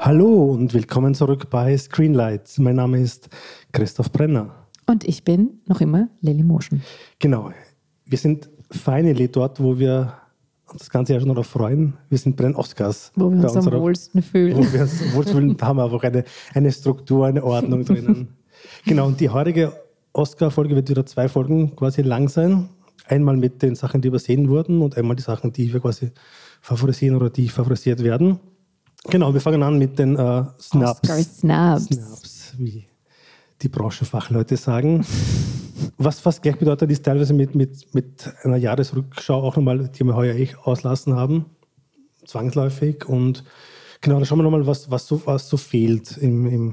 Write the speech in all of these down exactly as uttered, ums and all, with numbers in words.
Hallo und willkommen zurück bei Screenlights. Mein Name ist Christoph Brenner. Und ich bin noch immer Lily Motion. Genau. Wir sind finally dort, wo wir uns das ganze Jahr schon darauf freuen. Wir sind bei den Oscars. Wo wir uns am wohlsten fühlen. Wo wir uns am wohlsten fühlen, da haben wir einfach eine, eine Struktur, eine Ordnung drinnen. Genau, und die heutige Oscar-Folge wird wieder zwei Folgen quasi lang sein. Einmal mit den Sachen, die übersehen wurden und einmal die Sachen, die wir quasi favorisieren oder die favorisiert werden. Genau, wir fangen an mit den äh, Snubs. Oscar Snubs. Snubs, wie die Branchenfachleute sagen. Was fast gleich bedeutet, ist teilweise mit, mit, mit einer Jahresrückschau auch nochmal, die wir heuer eh auslassen haben, zwangsläufig. Und genau, dann schauen wir nochmal, was, was, so, was so fehlt im, im,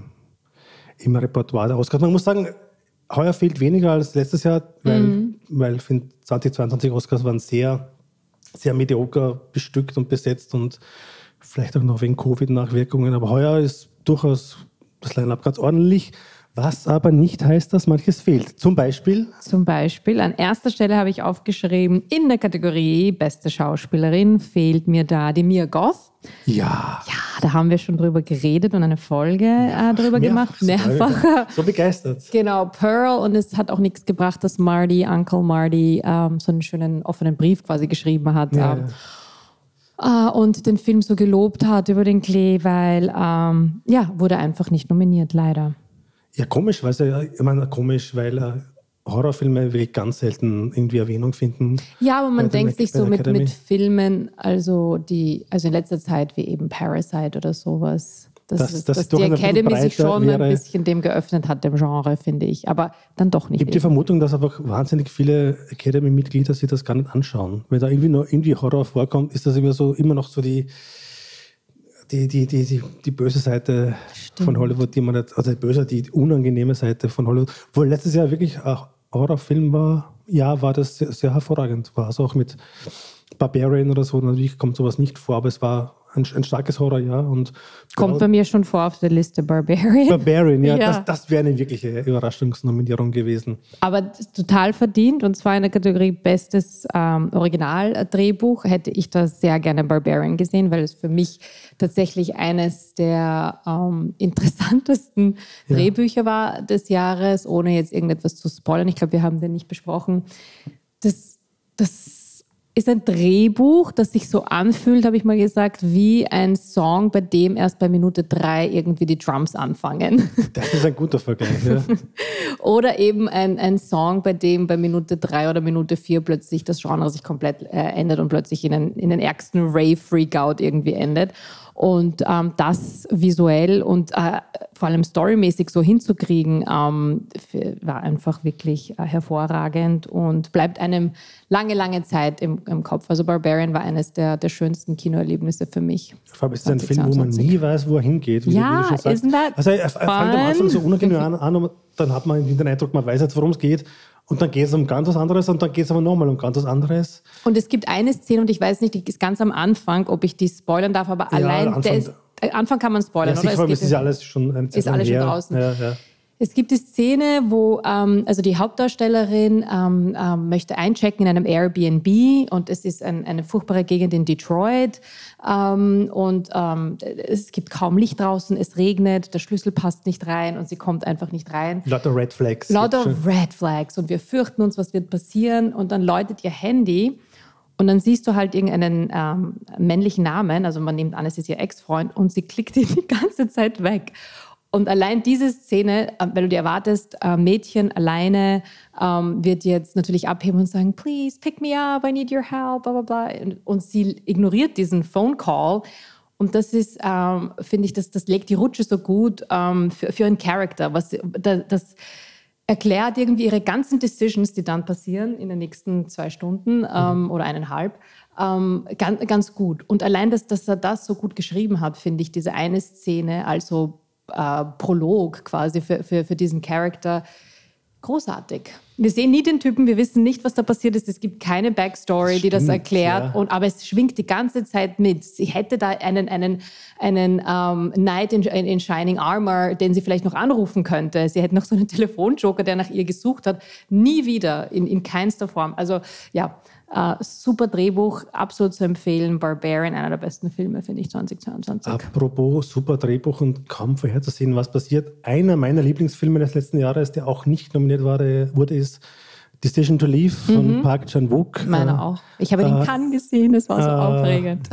im Repertoire der Oscars. Man muss sagen, heuer fehlt weniger als letztes Jahr, weil, mhm. weil ich finde, zweitausendzweiundzwanzig Oscars waren sehr, sehr medioker bestückt und besetzt und vielleicht auch noch wegen Covid-Nachwirkungen. Aber heuer ist durchaus das Line-Up ganz ordentlich. Was aber nicht heißt, dass manches fehlt. Zum Beispiel? Zum Beispiel, an erster Stelle habe ich aufgeschrieben, in der Kategorie Beste Schauspielerin fehlt mir da die Mia Goth. Ja. Ja, da haben wir schon drüber geredet und eine Folge äh, drüber mehrfach, gemacht. Mehrfach. So begeistert. Genau, Pearl. Und es hat auch nichts gebracht, dass Marty, Uncle Marty, ähm, so einen schönen offenen Brief quasi geschrieben hat. Ja, ähm, ja. Uh, und den Film so gelobt hat über den Klee, weil, ähm, ja, wurde einfach nicht nominiert, leider. Ja, komisch, weil ja, ich meine, komisch, weil äh, Horrorfilme wirklich ganz selten irgendwie Erwähnung finden. Ja, aber man denkt Mac- sich so mit, Academy. mit Filmen, also die, also in letzter Zeit wie eben Parasite oder sowas, dass, Das- es- das dass doch die ein bisschen Academy sich breiter schon wäre. ein bisschen dem geöffnet hat, dem Genre, finde ich. Aber dann doch Ich nicht. habe die eben. Vermutung, dass einfach wahnsinnig viele Academy-Mitglieder sich das gar nicht anschauen. Wenn da irgendwie noch irgendwie Horror vorkommt, ist das immer, so, immer noch so die, die, die, die, die, die böse Seite Stimmt. von Hollywood, die man nicht, also die böse, die unangenehme Seite von Hollywood. Obwohl letztes Jahr wirklich ein Horrorfilm war, ja, war das sehr, sehr hervorragend. War also auch mit Barbarian oder so, natürlich kommt sowas nicht vor, aber es war ein, ein starkes Horrorjahr. Und Kommt bei mir schon vor auf der Liste Barbarian. Barbarian, ja, Ja. das, das wäre eine wirkliche Überraschungsnominierung gewesen. Aber total verdient, und zwar in der Kategorie Bestes ähm, Originaldrehbuch hätte ich da sehr gerne Barbarian gesehen, weil es für mich tatsächlich eines der ähm, interessantesten Ja. Drehbücher war des Jahres, ohne jetzt irgendetwas zu spoilern. Ich glaube, wir haben den nicht besprochen. Das, das ist ein Drehbuch, das sich so anfühlt, habe ich mal gesagt, wie ein Song, bei dem erst bei Minute drei irgendwie die Drums anfangen. Das ist ein guter Vergleich. Ja. Oder eben ein, ein Song, bei dem bei Minute drei oder Minute vier plötzlich das Genre sich komplett äh, ändert und plötzlich in, einen, in den ärgsten Rave-Freakout irgendwie endet. Und ähm, das visuell und äh, vor allem storymäßig so hinzukriegen, ähm, für, war einfach wirklich äh, hervorragend und bleibt einem lange, lange Zeit im, im Kopf. Also Barbarian war eines der, der schönsten Kinoerlebnisse für mich. Vor allem ist es ein Film, wo man nie weiß, wo er hingeht. Wie du- Ja, wie du schon sagst. isn't that Also er, er fängt am Anfang so fun? unangenehm an, an und dann hat man den Eindruck, man weiß jetzt, worum es geht. Und dann geht es um ganz was anderes und dann geht es aber nochmal um ganz was anderes. Und es gibt eine Szene, und ich weiß nicht, die ist ganz am Anfang, ob ich die spoilern darf, aber Ja, allein Anfang- der ist, äh, Anfang kann man spoilern, Ja, oder? sicher, aber es geht ist ja alles schon eine Zeit ist alles schon her. draußen. Ja, ja. Es gibt die Szene, wo ähm, also die Hauptdarstellerin ähm, ähm, möchte einchecken in einem Airbnb, und es ist ein, eine furchtbare Gegend in Detroit ähm, und ähm, es gibt kaum Licht draußen, es regnet, der Schlüssel passt nicht rein und sie kommt einfach nicht rein. Lauter Red Flags. Lauter Jetzt schon. Red Flags, und wir fürchten uns, was wird passieren, und dann läutet ihr Handy und dann siehst du halt irgendeinen ähm, männlichen Namen, also man nimmt an, es ist ihr Ex-Freund, und sie klickt ihn die ganze Zeit weg. Und allein diese Szene, äh, wenn du dir erwartest, äh, Mädchen alleine ähm, wird jetzt natürlich abheben und sagen, please pick me up, I need your help, bla bla bla. Und, und sie ignoriert diesen Phone Call. Und das ist, ähm, finde ich, das, das legt die Rutsche so gut ähm, für, für einen Charakter. Was, das, das erklärt irgendwie ihre ganzen Decisions, die dann passieren in den nächsten zwei Stunden ähm, mhm. oder eineinhalb, ähm, ganz, ganz gut. Und allein, dass, dass er das so gut geschrieben hat, finde ich, diese eine Szene, also Äh, Prolog quasi für, für, für diesen Charakter, großartig. Wir sehen nie den Typen, wir wissen nicht, was da passiert ist. Es gibt keine Backstory, die das erklärt, ja. und, aber es schwingt die ganze Zeit mit. Sie hätte da einen, einen, einen ähm, Knight in, in Shining Armor, den sie vielleicht noch anrufen könnte. Sie hätte noch so einen Telefonjoker, der nach ihr gesucht hat. Nie wieder, in, in keinster Form. Also ja, Uh, super Drehbuch, absolut zu empfehlen. Barbarian, einer der besten Filme, finde ich, zweitausendzweiundzwanzig. Apropos super Drehbuch und kaum vorherzusehen, was passiert. Einer meiner Lieblingsfilme des letzten Jahres, der auch nicht nominiert war, wurde, ist Decision to Leave von mhm. Park Chan-wook. Meiner äh, auch. Ich habe ihn äh, in Cannes gesehen, das war so äh, aufregend.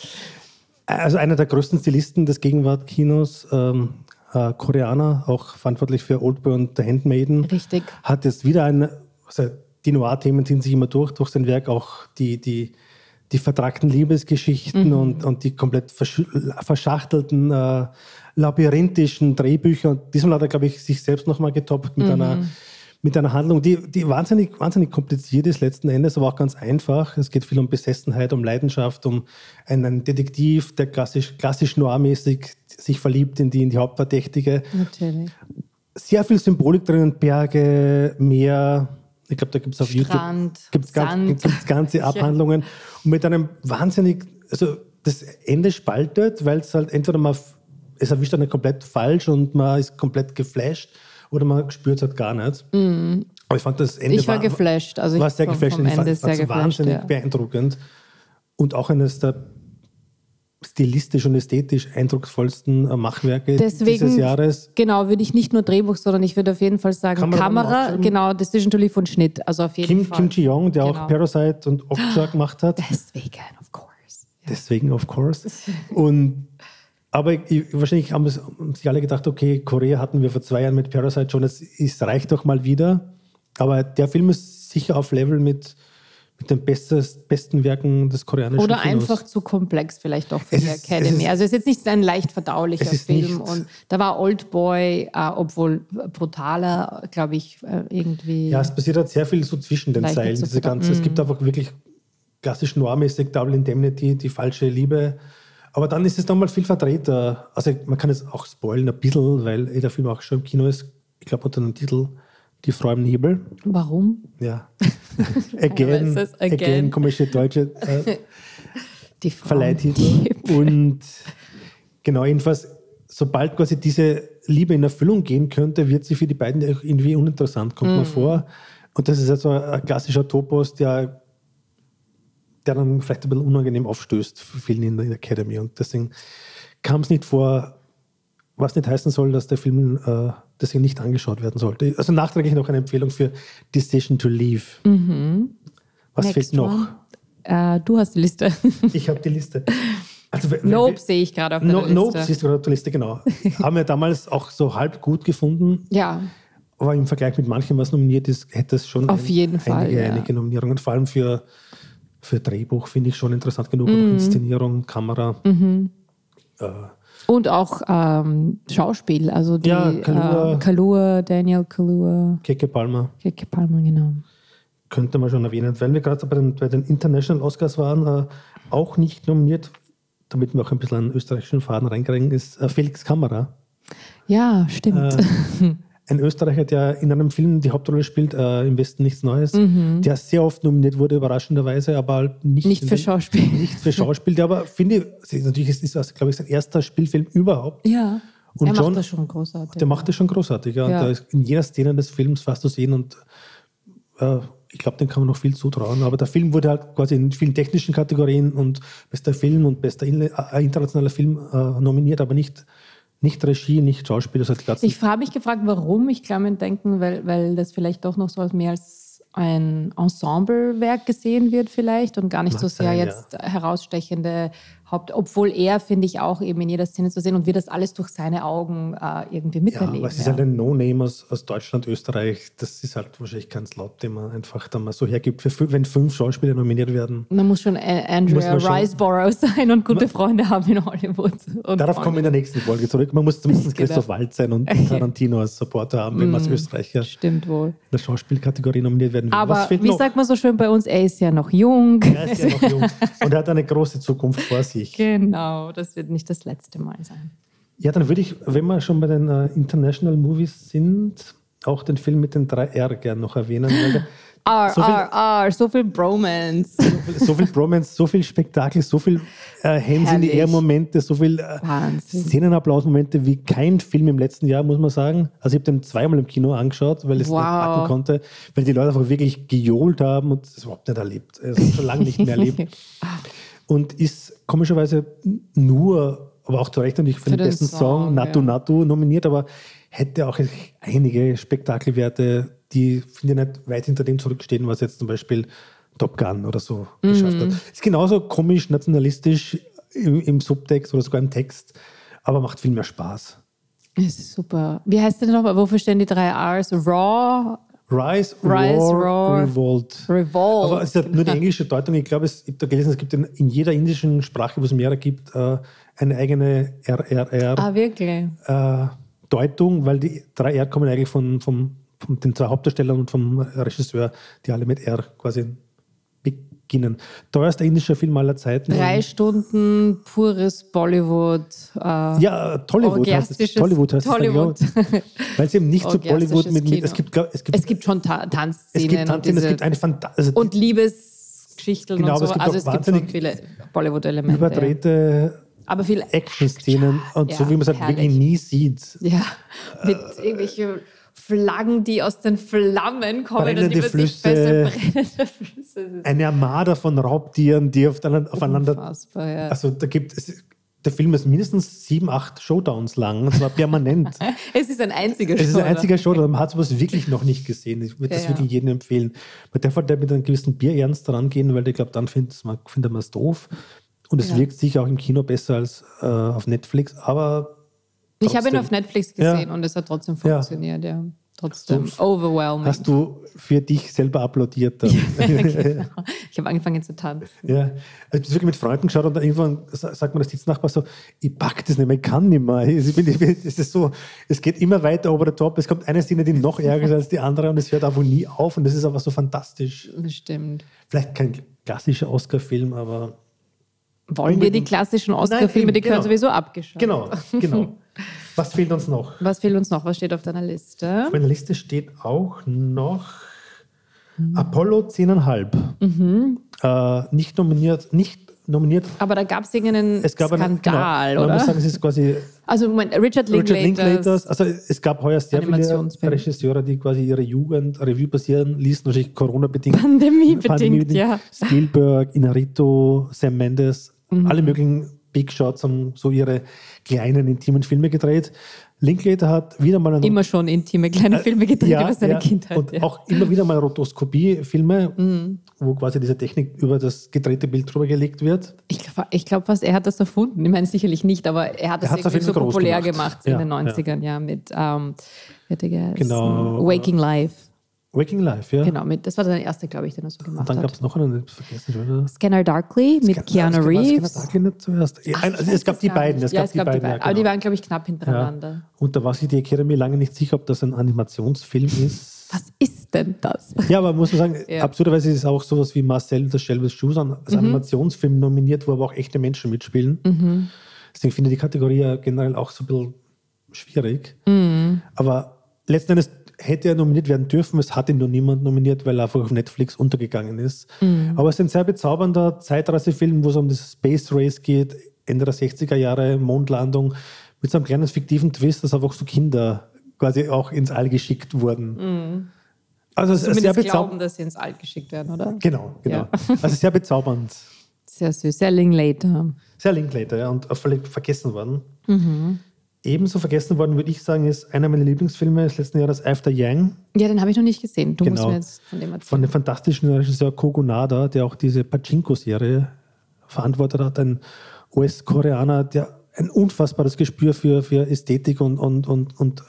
Also einer der größten Stilisten des Gegenwartkinos, ähm, äh, Koreaner, auch verantwortlich für Oldboy und The Handmaiden. Richtig. Hat jetzt wieder ein, also die Noir-Themen ziehen sich immer durch, durch sein Werk, auch die, die, die vertragten Liebesgeschichten mhm. und, und die komplett verschachtelten, äh, labyrinthischen Drehbücher. Und diesmal hat er, glaube ich, sich selbst nochmal getoppt mit, mhm. einer, mit einer Handlung, die, die wahnsinnig, wahnsinnig kompliziert ist letzten Endes, aber auch ganz einfach. Es geht viel um Besessenheit, um Leidenschaft, um einen Detektiv, der klassisch, klassisch noir-mäßig sich verliebt in die, in die Hauptverdächtige. Natürlich. Sehr viel Symbolik drin, Berge, Meer. Ich glaube, da gibt es auf Strand, YouTube gibt's ganz, gibt's ganze Abhandlungen. Und mit einem wahnsinnig, also das Ende spaltet, weil es halt entweder man, es erwischt einen komplett falsch und man ist komplett geflasht oder man spürt es halt gar nicht. Mm. Aber ich fand das Ende ich war war, geflasht. Also war ich sehr vom, geflasht. vom Ich fand Ende sehr es wahnsinnig ja. beeindruckend. Und auch eines der stilistisch und ästhetisch eindrucksvollsten Machwerke Deswegen, dieses Jahres. Genau, würde ich nicht nur Drehbuch, sondern ich würde auf jeden Fall sagen Kamera, Kamera genau, Decision to Leave und Schnitt. Also auf jeden Kim, Fall. Kim Ji-young, der genau. auch Parasite und Okja gemacht hat. Deswegen, of course. Ja. Deswegen, of course. Und, aber ich, wahrscheinlich haben sich alle gedacht, okay, Korea hatten wir vor zwei Jahren mit Parasite schon, es, es reicht doch mal wieder. Aber der Film ist sicher auf Level mit mit den bestes, besten Werken des koreanischen Oder Kinos. einfach zu komplex vielleicht doch für es die ist, Academy. Ist, also es ist jetzt nicht ein leicht verdaulicher Film. Nicht, und da war Oldboy, äh, obwohl brutaler, glaube ich, äh, irgendwie... Ja, es passiert halt sehr viel so zwischen den Zeilen. Diese ganze, mm. Es gibt einfach wirklich klassisch noir-mäßig Double Indemnity, die falsche Liebe. Aber dann ist es nochmal viel verdrehter. Also man kann es auch spoilen ein bisschen, weil der Film auch schon im Kino ist. Ich glaube unter dem Titel Die Frau im Nebel. Warum? Ja. again, again. again, komische deutsche äh, Die Verleihtitel. Und genau, jedenfalls, sobald quasi diese Liebe in Erfüllung gehen könnte, wird sie für die beiden irgendwie uninteressant, kommt mm. mir vor. Und das ist also ein klassischer Topos, der, der dann vielleicht ein bisschen unangenehm aufstößt für viele in der Academy. Und deswegen kam es nicht vor, was nicht heißen soll, dass der Film äh, deswegen nicht angeschaut werden sollte. Also nachträglich noch eine Empfehlung für Decision to Leave. Mhm. Was Next fehlt noch? Uh, du hast die Liste. Ich habe die Liste. Also, Nope sehe ich gerade auf der no, Liste. Nope siehst du gerade auf der Liste, genau. Haben wir damals auch so halb gut gefunden. Ja. Aber im Vergleich mit manchem, was nominiert ist, hätte es schon auf ein, jeden Fall, einige, ja. einige Nominierungen. Vor allem für, für Drehbuch finde ich schon interessant genug. Mhm. Auch Inszenierung, Kamera. Mhm. Äh, Und auch ähm, Schauspiel, also die ja, Kaluuya, äh, Kaluuya, Daniel Kaluuya. Keke Palmer. Keke Palmer, genau. Könnte man schon erwähnen. Wenn wir gerade bei den, bei den International Oscars waren, äh, auch nicht nominiert, damit wir auch ein bisschen einen österreichischen Faden reinkriegen, ist äh, Felix Kammerer. Ja, stimmt. Äh, ein Österreicher, der in einem Film die Hauptrolle spielt, äh, im Westen nichts Neues, mhm. der sehr oft nominiert wurde, überraschenderweise, aber nicht, nicht für den, Schauspiel. Nicht für Schauspiel, der aber, finde ich, natürlich ist das, glaube ich, sein erster Spielfilm überhaupt. Ja, und er John, macht das schon großartig. Der macht das schon großartig, ja. ja. Und da ist in jeder Szene des Films fast zu sehen und äh, ich glaube, dem kann man noch viel zutrauen. Aber der Film wurde halt quasi in vielen technischen Kategorien und bester Film und bester internationaler Film äh, nominiert, aber nicht, nicht Regie, nicht Schauspiel. Das heißt, ich habe mich gefragt, warum. Ich glaube, mir denken, weil, weil das vielleicht doch noch so als mehr als ein Ensemblewerk gesehen wird vielleicht und gar nicht Mag so sehr sein, jetzt ja. herausstechende Haupt... Obwohl er, finde ich, auch eben in jeder Szene zu sehen und wir das alles durch seine Augen äh, irgendwie miterleben. Ja, aber es ja. ist halt ein No-Name aus, aus Deutschland, Österreich. Das ist halt wahrscheinlich kein Slot, den man einfach dann mal so hergibt. Für, wenn fünf Schauspieler nominiert werden. Man muss schon Andrea Riseborough sein und gute man, Freunde haben in Hollywood. Und darauf kommen wir in der nächsten Folge zurück. Man muss zumindest genau. Christoph Waltz sein und Tarantino als Supporter haben, wenn man als Österreicher Stimmt wohl. in der Schauspielkategorie nominiert werden will. Aber wie noch? sagt man so schön bei uns, er ist ja noch jung. Er ist ja noch jung und er hat eine große Zukunft vor sich. Genau. Das wird nicht das letzte Mal sein. Ja, dann würde ich, wenn wir schon bei den uh, International Movies sind, auch den Film mit den drei R gerne noch erwähnen. Weil der, R, so viel, R, R, so viel Bromance. So viel, so viel Bromance, so viel Spektakel, so viel äh, Hands in the Air Momente, so viel äh, Szenenapplaus-Momente wie kein Film im letzten Jahr, muss man sagen. Also ich habe den zweimal im Kino angeschaut, weil ich es wow. nicht packen konnte, weil die Leute einfach wirklich gejohlt haben und das überhaupt nicht erlebt. Also schon lange nicht mehr erlebt. Und ist komischerweise nur, aber auch zu Recht und ich für, für den, den besten Song, Song Natu ja. Natu nominiert, aber hätte auch einige Spektakelwerte, die, finde ich, nicht weit hinter dem zurückstehen, was jetzt zum Beispiel Top Gun oder so mhm. geschafft hat. Ist genauso komisch, nationalistisch im, im Subtext oder sogar im Text, aber macht viel mehr Spaß. Das ist super. Wie heißt denn nochmal, wofür stehen die drei R's? Raw? Rise, Rise Roar, Roar, Revolt. Revolt. Aber es ist nur die englische Deutung. Ich glaube, ich habe da gelesen, es gibt in, in jeder indischen Sprache, wo es mehrere gibt, äh, eine eigene R R R. Ah, wirklich? Äh, Deutung, weil die drei R kommen eigentlich von, von, von den zwei Hauptdarstellern und vom Regisseur, die alle mit R quasi beginnen. Teuerster indischer Film aller Zeiten. Drei Stunden pures Bollywood. Äh, ja, Tollywood heißt es. Tollywood heißt Tollywood. es. Weil es eben nicht so Bollywood mit, mit es, gibt, es, gibt, es gibt schon Ta- Tanzszenen. Es gibt Tanzszenen, es gibt eine Fanta- also und Liebesgeschichten genau, und so. Es also es gibt schon viele Bollywood-Elemente. Überdrehte ja. Aber viel Action-Szenen und ja, so, wie man es halt wirklich nie sieht. Ja, mit äh, irgendwelchen Flaggen, die aus den Flammen kommen brennende und die Flüsse, brennende Flüsse. Eine Armada von Raubtieren, die aufeinander... Unfassbar, ja. Also da gibt es... Der Film ist mindestens sieben, acht Showdowns lang, und zwar permanent. Es ist ein einziger Showdown. Es ist ein einziger Showdown. Man hat sowas wirklich noch nicht gesehen. Ich würde ja, das wirklich ja. jedem empfehlen. Man darf halt mit einem gewissen Bierernst rangehen, weil ich glaube, dann findet man es doof. Und es ja. wirkt sicher auch im Kino besser als äh, auf Netflix, aber trotzdem. Ich habe ihn auf Netflix gesehen ja. und es hat trotzdem funktioniert, ja. ja. Trotzdem hast overwhelming. Hast du für dich selber applaudiert? Dann? Ja, genau. Ich habe angefangen zu tanzen. Ja, also ich habe wirklich mit Freunden geschaut und dann irgendwann sagt man, das Sitznachbar so, ich pack das nicht mehr, ich kann nicht mehr. Ich bin, ich bin, es, ist so, es geht immer weiter over the top. Es kommt eine Szene, die noch ärger ist als die andere und es hört einfach nie auf und das ist aber so fantastisch. Bestimmt. Vielleicht kein klassischer Oscar-Film, aber... Wollen wir die klassischen Oscar-Filme, die können genau. sowieso abgeschaut. Genau, genau. Was fehlt uns noch? Was fehlt uns noch? Was steht auf deiner Liste? Auf meiner Liste steht auch noch mhm. Apollo zehn Komma fünf. Mhm. Äh, nicht nominiert, nicht nominiert. Aber da gab es irgendeinen es gab Skandal, einen, genau, oder? Man muss sagen, es ist quasi... Also Moment, Richard Linklaters. Richard Linklaters. Also es gab heuer sehr viele Regisseure, die quasi ihre Jugend Revue passieren ließen, wahrscheinlich Corona-bedingt. Pandemie-bedingt, Pandemie ja. Spielberg, Inarritu, Sam Mendes, mhm. alle möglichen Big Shots haben so ihre kleinen, intimen Filme gedreht. Linklater hat wieder mal... Immer schon intime, kleine Filme gedreht ja, über seine ja. Kindheit. Und ja. auch immer wieder mal Rotoskopie-Filme, mhm. wo quasi diese Technik über das gedrehte Bild drüber gelegt wird. Ich glaube ich glaub fast, er hat das erfunden. Ich meine, sicherlich nicht, aber er hat das er irgendwie so populär gemacht, gemacht ja, in den neunzigern, ja, ja mit ähm, genau. Waking Life. Waking Life, ja. Genau, mit, das war der erste, glaube ich, den er so gemacht hat. Und dann gab es noch einen, ich vergessen schon. Scanner Darkly mit Keanu Reeves. Scanner Darkly nicht zuerst. Ach, also es gab die beiden. Es ja, gab es die gab beiden, die beiden. Ja, genau. Aber die waren, glaube ich, knapp hintereinander. Ja. Und da war sich die Academy lange nicht sicher, ob das ein Animationsfilm ist. Was ist denn das? Ja, aber muss man sagen, ja. absurderweise ist es auch sowas wie Marcel, das Shell with Shoes als mhm. Animationsfilm nominiert, wo aber auch echte Menschen mitspielen. Mhm. Deswegen finde ich die Kategorie ja generell auch so ein bisschen schwierig. Mhm. Aber letzten Endes hätte er nominiert werden dürfen, es hat ihn nur niemand nominiert, weil er einfach auf Netflix untergegangen ist. Mhm. Aber es ist ein sehr bezaubernder Zeitreisefilm, wo es um das Space Race geht, Ende der sechziger Jahre, Mondlandung, mit so einem kleinen fiktiven Twist, dass einfach so Kinder quasi auch ins All geschickt wurden. Mhm. Also es ist sehr bezaubernd. Glauben, dass sie ins All geschickt werden, oder? Genau, genau. Ja. Also sehr bezaubernd. Sehr süß, sehr Linklater. Sehr Linklater, ja, und auch völlig vergessen worden. Mhm. Ebenso vergessen worden, würde ich sagen, ist einer meiner Lieblingsfilme des letzten Jahres, After Yang. Ja, den habe ich noch nicht gesehen. Du genau. musst mir jetzt von dem erzählen. Von dem fantastischen Regisseur Kogo Nada, der auch diese Pachinko-Serie verantwortet hat. Ein U S-Koreaner, der ein unfassbares Gespür für, für Ästhetik und, und, und, und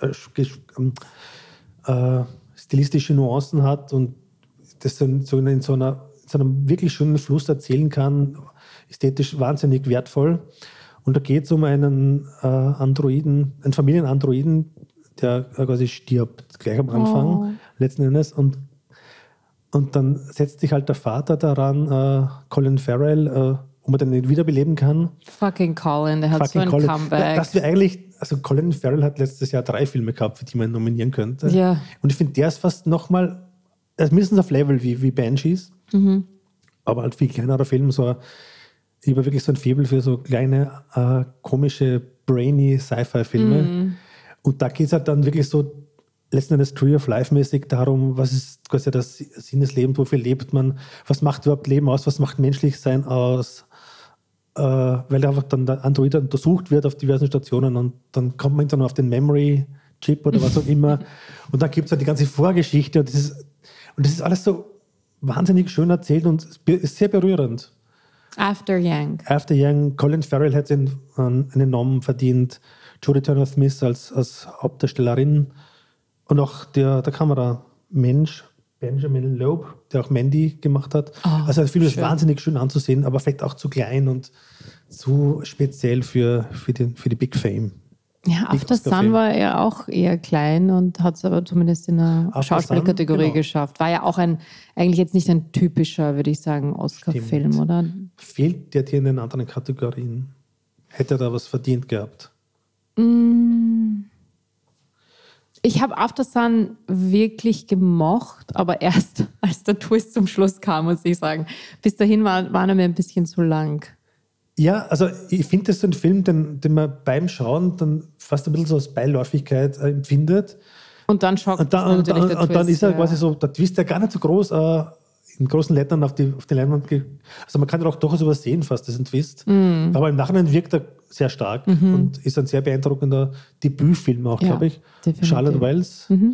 äh, stilistische Nuancen hat und das dann so in so, einer, in so einem wirklich schönen Fluss erzählen kann. Ästhetisch wahnsinnig wertvoll. Und da geht es um einen äh, Androiden, einen Familienandroiden, der äh, quasi stirbt, gleich am Anfang, oh. letzten Endes. Und, und dann setzt sich halt der Vater daran, äh, Colin Farrell, äh, ob man den nicht wiederbeleben kann. Fucking Colin, der hat Fucking so ein Colin. Comeback. Das wir eigentlich, also Colin Farrell hat letztes Jahr drei Filme gehabt, für die man nominieren könnte. Ja. Und ich finde, der ist fast nochmal also mindestens auf Level wie, wie Banshees, mhm. aber halt viel kleinerer Film, so ich habe wirklich so ein Faible für so kleine, äh, komische, brainy Sci-Fi-Filme. Mhm. Und da geht es halt dann wirklich so letzten Endes Tree of Life-mäßig darum, was ist quasi der Sinn des Lebens, wofür lebt man, was macht überhaupt Leben aus, was macht menschlich sein aus, äh, weil einfach dann der Android untersucht wird auf diversen Stationen und dann kommt man dann auf den Memory-Chip oder was auch immer und dann gibt es halt die ganze Vorgeschichte und das, ist, und das ist alles so wahnsinnig schön erzählt und ist sehr berührend. After Yang. After Yang, Colin Farrell hat den, äh, einen Namen verdient, Jodie Turner-Smith als, als Hauptdarstellerin und auch der, der Kameramensch, Benjamin Loeb, der auch Mandy gemacht hat. Oh, also der Film ist wahnsinnig schön anzusehen, aber vielleicht auch zu klein und zu speziell für, für, den, für die Big Fame. Ja, After Sun war er auch eher klein und hat es aber zumindest in der Schauspielkategorie genau. geschafft. War ja auch ein, eigentlich jetzt nicht ein typischer, würde ich sagen, Oscar-Film, oder? Fehlt der dir in den anderen Kategorien? Hätte er da was verdient gehabt? Mm. Ich habe After Sun wirklich gemocht, aber erst als der Twist zum Schluss kam, muss ich sagen. Bis dahin war, war er mir ein bisschen zu lang. Ja, also ich finde, das ist ein Film, den, den man beim Schauen dann fast ein bisschen so als Beiläufigkeit äh, empfindet. Und dann schockt und dann, und, und, und dann ist er ja. quasi so, der Twist ja gar nicht so groß, äh, in großen Lettern auf die, auf die Leinwand. Ge- also man kann ja auch durchaus übersehen fast, das ist ein Twist. Mm. Aber im Nachhinein wirkt er sehr stark mhm. und ist ein sehr beeindruckender Debütfilm auch, ja, glaube ich. Definitiv. Charlotte Wells, mhm.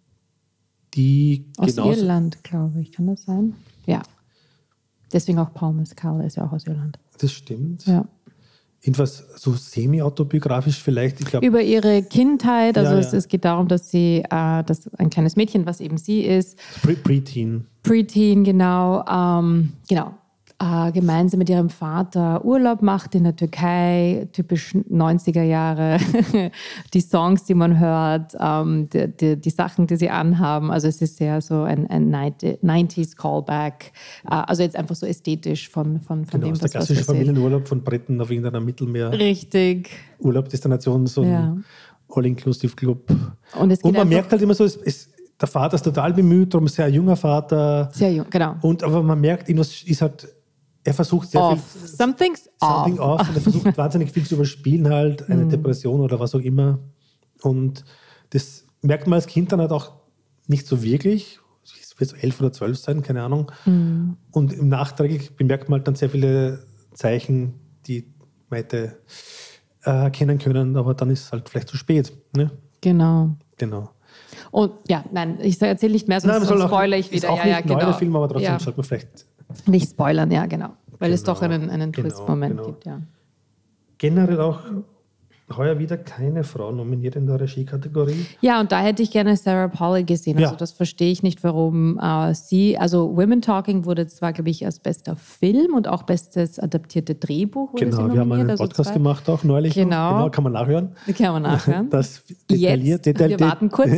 die aus Irland, glaube ich, kann das sein? Ja. Deswegen auch Paul Mescal ist ja auch aus Irland. Das stimmt. Ja. Irgendwas so semi-autobiografisch vielleicht. Ich glaub, über ihre Kindheit, also ja, es, ja. es geht darum, dass sie, äh, dass ein kleines Mädchen, was eben sie ist. Pre- Preteen. Preteen, genau. Ähm, genau. Äh, gemeinsam mit ihrem Vater Urlaub macht in der Türkei, typisch neunziger Jahre, die Songs, die man hört, ähm, die, die, die Sachen, die sie anhaben, also es ist sehr so ein, ein neunziger Callback, äh, also jetzt einfach so ästhetisch von, von, von genau, dem, was der klassische Familienurlaub von Briten auf irgendeiner Mittelmeer. Richtig. Urlaubsdestination, so ein ja. All-Inclusive-Club. Und, es geht Und man merkt halt immer so, es, es, der Vater ist total bemüht, darum sehr junger Vater. Sehr jung, genau. Und, aber man merkt, irgendwas ist halt er versucht sehr off. viel... Something's something off. off. Und er versucht wahnsinnig viel zu überspielen halt, eine mm. Depression oder was auch immer. Und das merkt man als Kind dann halt auch nicht so wirklich. Es wird so elf oder zwölf sein, keine Ahnung. Mm. Und im Nachtrag bemerkt man halt dann sehr viele Zeichen, die man hätte äh, erkennen können, aber dann ist es halt vielleicht zu spät. Ne? Genau. Genau. Und ja, nein, ich erzähle nicht mehr, sonst, nein, sonst spoilere ich wieder. Ist auch ja, nicht ja, genau. neu, der Film, aber trotzdem ja. sollte man vielleicht... Nicht spoilern, ja, genau. Weil genau, es doch einen, einen genau, Twist-Moment genau. gibt, ja. Generell auch heuer wieder keine Frau nominiert in der Regie-Kategorie. Ja, und da hätte ich gerne Sarah Polley gesehen. Also ja. das verstehe ich nicht, warum äh, sie, also Women Talking wurde zwar, glaube ich, als bester Film und auch bestes adaptierte Drehbuch wurde Genau, sie wir haben einen also Podcast zwei. gemacht auch neulich. Genau. genau. Kann man nachhören. Kann man nachhören. Das detailliert, Jetzt, detailliert. wir warten kurz.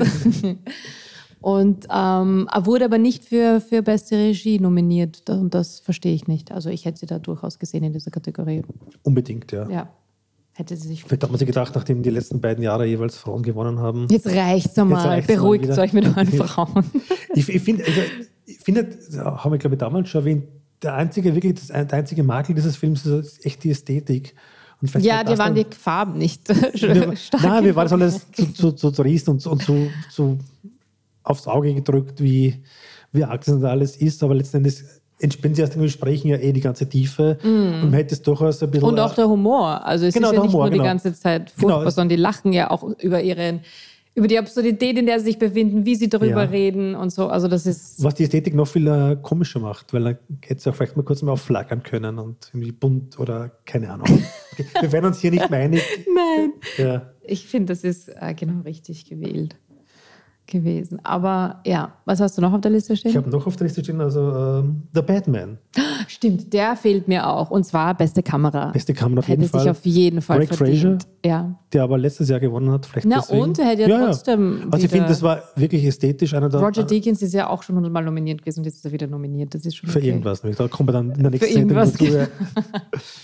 Und ähm, wurde aber nicht für, für beste Regie nominiert. Und das verstehe ich nicht. Also ich hätte sie da durchaus gesehen in dieser Kategorie. Unbedingt, ja. Ja, hätte sie sich... Vielleicht hat man sich gedacht, nachdem die letzten beiden Jahre jeweils Frauen gewonnen haben. Jetzt reicht's einmal. Beruhigt euch mit euren Frauen. Ich, ich finde, also, ich finde, haben wir glaube ich damals schon erwähnt, der einzige, wirklich, das, der einzige Makel dieses Films ist echt die Ästhetik. Und ja, die waren die Farben nicht stark. Nein, wir waren so alles zu, zu, zu trist und, und zu... zu aufs Auge gedrückt, wie, wie arg das und alles ist, aber letzten Endes entspinnt sich aus den Gesprächen ja eh die ganze Tiefe mm. und man hätte es durchaus ein bisschen... Und auch der Humor, also es genau, ist ja nicht Humor, nur genau. die ganze Zeit furchtbar, genau. sondern die lachen ja auch über ihren, über die Absurdität, in der sie sich befinden, wie sie darüber ja. reden und so, also das ist... Was die Ästhetik noch viel äh, komischer macht, weil dann hätte es auch vielleicht mal kurz mal aufflackern können und irgendwie bunt oder keine Ahnung. Okay, wir werden uns hier nicht mehr einig. Nein, ja. ich finde, das ist äh, genau richtig gewählt gewesen. Aber ja, was hast du noch auf der Liste stehen? Ich habe noch auf der Liste stehen, also ähm, The Batman. Stimmt, der fehlt mir auch. Und zwar beste Kamera. Beste Kamera auf hätte jeden Fall. Hätte sich auf jeden Fall Greg verdient. Fraser, ja. der aber letztes Jahr gewonnen hat. Vielleicht Na deswegen. und, er hätte ja, ja trotzdem ja. Also ich finde, das war wirklich ästhetisch. Einer der, Roger Deakins ist ja auch schon hundertmal nominiert gewesen und jetzt ist er wieder nominiert. Das ist schon Für okay. irgendwas. Da kommen wir dann in der nächsten Sendung dazu.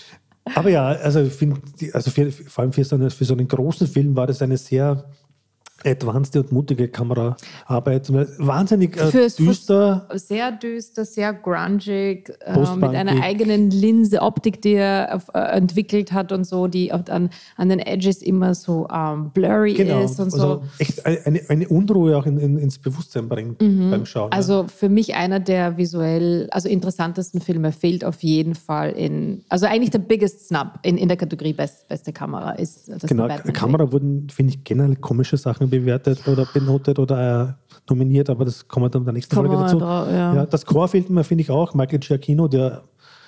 Aber ja, also ich finde, also für, vor allem für so, eine, für so einen großen Film war das eine sehr advanced und mutige Kameraarbeit. Wahnsinnig äh, Fürs- düster. Sehr düster, sehr grungig, äh, Postpunkig. mit einer eigenen Linse, Optik, die er auf, äh, entwickelt hat und so, die auf, an, an den Edges immer so ähm, blurry Genau, ist und also so. echt eine, eine Unruhe auch in, in, ins Bewusstsein bringt beim Schauen. Also für mich einer der visuell, also interessantesten Filme, fehlt auf jeden Fall in, also eigentlich der biggest snub in, in der Kategorie Best, beste Kamera ist das Genau, Batman. Kamera wurden, finde ich, generell komische Sachen bewertet oder benotet oder äh, nominiert, aber das kommen wir dann in der nächsten Kommen Folge wir dazu. da, ja. Ja, das Score fehlt mir, finde ich auch. Michael Giacchino, der.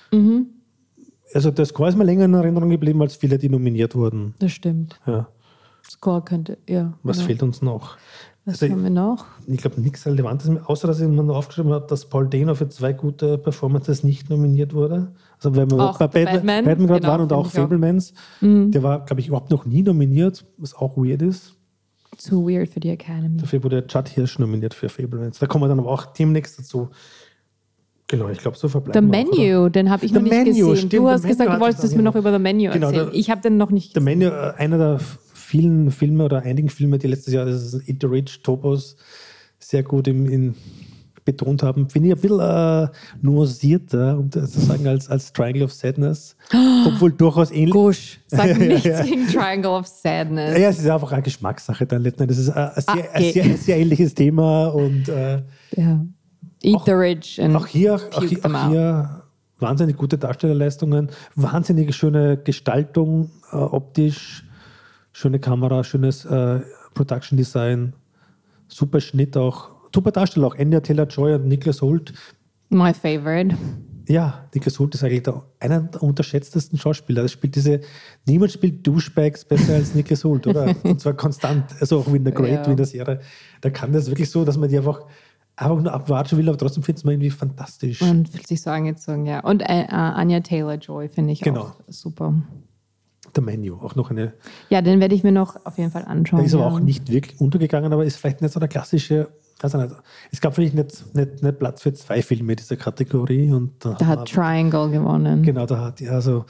Also der Score ist mir länger in Erinnerung geblieben als viele, die nominiert wurden. Das stimmt. Ja. Score könnte, ja. Was genau. fehlt uns noch? Was Also, haben wir noch? Ich glaube, nichts Relevantes mehr, außer dass ich mir noch aufgeschrieben habe, dass Paul Dano für zwei gute Performances nicht nominiert wurde. Also wenn wir Auch bei Batman, Batman, Batman gerade genau, waren und finde auch ich auch. Fablemans, der war, glaube ich, überhaupt noch nie nominiert, was auch weird ist. Zu weird für die Academy. Dafür wurde Judd Hirsch nominiert für Fablemans. Da kommen wir dann aber auch demnächst dazu. Genau, ich glaube, so The verbleiben wir auch, oder? Menu, den habe ich The noch nicht Menu, gesehen. stimmt, du The hast Menu gesagt, du hat wolltest es mir noch auch über The Menu Genau, erzählen. der- ich habe den noch nicht The gesehen. Menu, äh, einer der vielen Filme oder einigen Filme, die letztes Jahr das ist Eat the Rich Topos sehr gut im, in, betont haben, finde ich ein bisschen äh, nuancierter, um das zu sagen, als, als Triangle of Sadness. Obwohl durchaus ähnlich. Gusch, sag Ja, nichts ja. gegen Triangle of Sadness. Ja, es ist einfach eine Geschmackssache dann letzten Endes. Es ist äh, ein, sehr, Ah, okay. ein, sehr, ein sehr ähnliches Thema und äh, Ja. Eat Auch- the Rich. And auch hier, auch puke hier, them auch out. hier wahnsinnig gute Darstellerleistungen, wahnsinnig schöne Gestaltung, äh, optisch, schöne Kamera, schönes äh, Production Design, super Schnitt auch, super Darsteller auch, Anya Taylor-Joy und Nicholas Hoult. My favorite. Ja, Nicholas Hoult ist eigentlich der, einer der unterschätztesten Schauspieler. Das spielt diese, niemand spielt Douchebags besser als Nicholas Hoult, oder? Und zwar konstant, also auch wie in der Great, Ja. wie in der Serie. Da kann das wirklich so, dass man die einfach, einfach nur abwatschen will, aber trotzdem findet man irgendwie fantastisch. Man fühlt sich so angezogen, ja. Und äh, äh, Anya Taylor-Joy finde ich Genau. auch super. Der Menu, auch noch eine, Ja, den werde ich mir noch auf jeden Fall anschauen. der ist aber ja. auch nicht wirklich untergegangen, aber ist vielleicht nicht so der klassische, also nicht, es gab vielleicht nicht, nicht, nicht Platz für zwei Filme dieser Kategorie und da, Da hat Triangle gewonnen. genau, da hat, ja, also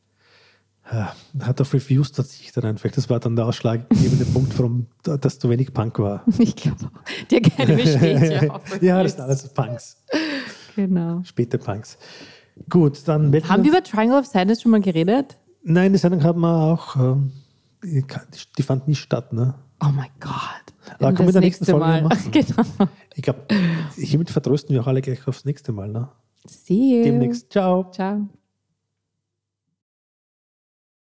ja, hat auf Reviews verzichtet einfach. Das war dann der ausschlaggebende Punkt, warum das zu wenig Punk war. Ich glaube auch. Die Academy steht ja auf Ja, das Reviews. sind alles Punks, Genau. späte Punks. Gut, dann melden Haben wir uns- über Triangle of Sadness schon mal geredet? Nein, die Sendung haben wir auch, ähm, die, die fand nicht statt, ne? Oh mein Gott. Aber können wir in der nächsten Folge Mal. machen. Genau. Ich glaube, hiermit vertrösten wir auch alle gleich aufs nächste Mal, ne? See you. Demnächst. Ciao. Ciao.